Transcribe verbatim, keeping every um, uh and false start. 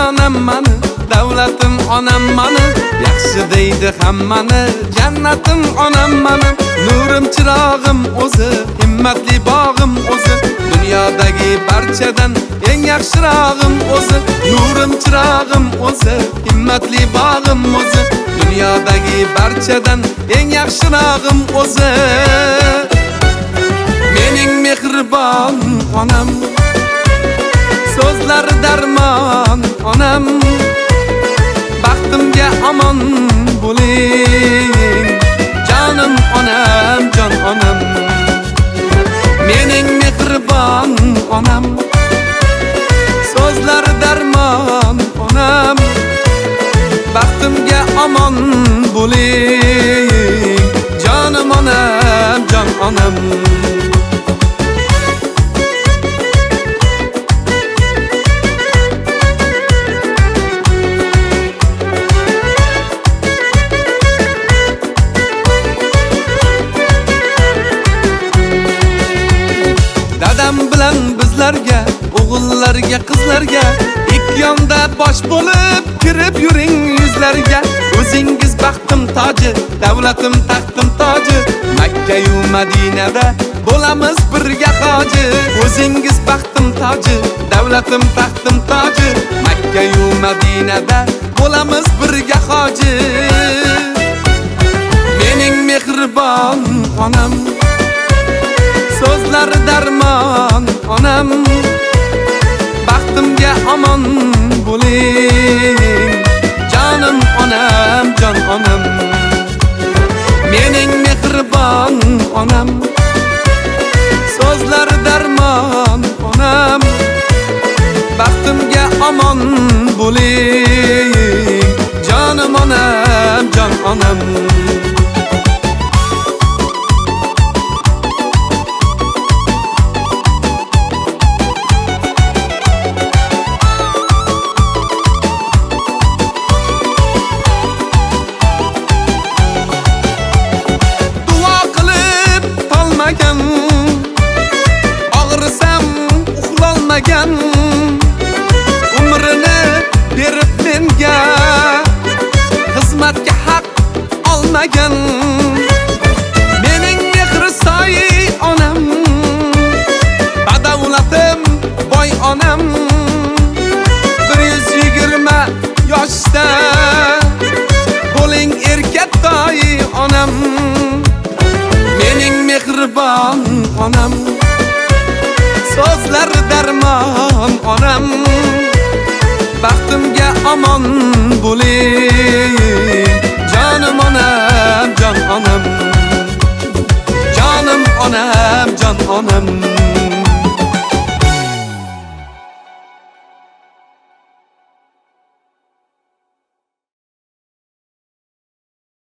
onam mani, davlatim onam mani, yaxshi deydi hammani, jannatim onam mani. Nurim chirog'im o'zi, himmatli bog'im o'zi, dunyodagi barchadan eng yaxshirog'im o'zi. Nurim chirog'im o'zi, himmatli bog'im o'zi, dunyodagi barchadan eng yaxshirog'im o'zi. Mening mehribon onam, so'zlar darmon onam, baxtimga omon bo'ling, jonim onam, jon onam. Mening mehribon onam, so'zlar darmon onam, baxtimga omon bo'ling, jonim onam, jon onam. Dadam bilan bizlarga, o'g'illarga, qizlarga, ikki yonda bosh bo'lib kirib yuring yuzlarga. O'zingiz baxtim toji, davlatim taxtim toji, Makka yu Madinada bo'lamiz birga hoji. O'zingiz baxtim toji, davlatim taxtim toji, Makka yu Madinada bo'lamiz birga hoji. Mening mehribon onam, so'zlar darmon onam, baxtimga omon bo'ling, jonim onam, jon onam. Mening mehribon onam, so'zlar darmon onam, baxtimga omon bo'ling, jonim onam, jon onam. Og'risam uxlolmagan, umrini berib menga, xizmatga haq olmagan. Mening mehri soyi onam, badavlatim boy onam, bir yuz yigirma yoshda bo'ling erkatoyi onam. Mening mehribon onam, so'zlar darmon onam, baxtimga omon bo'ling, jonim onam, jon onam. Jonim onam, jon onam.